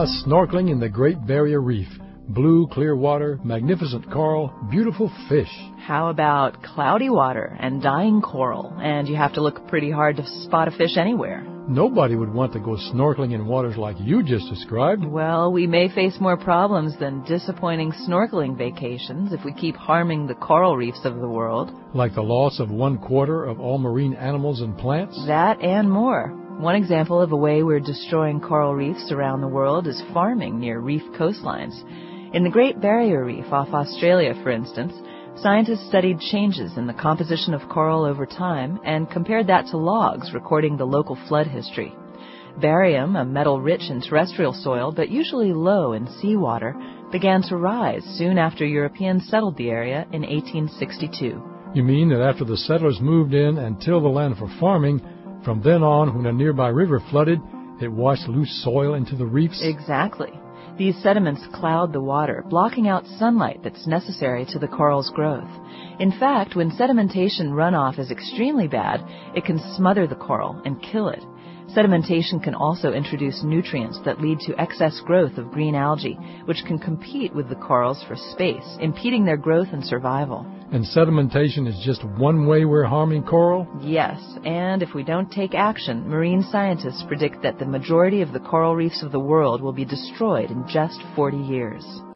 Snorkeling in the Great Barrier Reef. Blue, clear water, magnificent coral, beautiful fish. How about cloudy water and dying coral? And you have to look pretty hard to spot a fish anywhere. Nobody would want to go snorkeling in waters like you just described. Well, we may face more problems than disappointing snorkeling vacations if we keep harming the coral reefs of the world. Like the loss of 1/4 of all marine animals and plants? That and more. One example of a way we're destroying coral reefs around the world is farming near reef coastlines. In the Great Barrier Reef off Australia, for instance, scientists studied changes in the composition of coral over time and compared that to logs recording the local flood history. Barium, a metal rich in terrestrial soil but usually low in seawater, began to rise soon after Europeans settled the area in 1862. You mean that after the settlers moved in and tilled the land for farming, from then on, when a nearby river flooded, it washed loose soil into the reefs? Exactly. These sediments cloud the water, blocking out sunlight that's necessary to the coral's growth. In fact, when sedimentation runoff is extremely bad, it can smother the coral and kill it. Sedimentation can also introduce nutrients that lead to excess growth of green algae, which can compete with the corals for space, impeding their growth and survival. And sedimentation is just one way we're harming coral? Yes, and if we don't take action, marine scientists predict that the majority of the coral reefs of the world will be destroyed in just 40 years.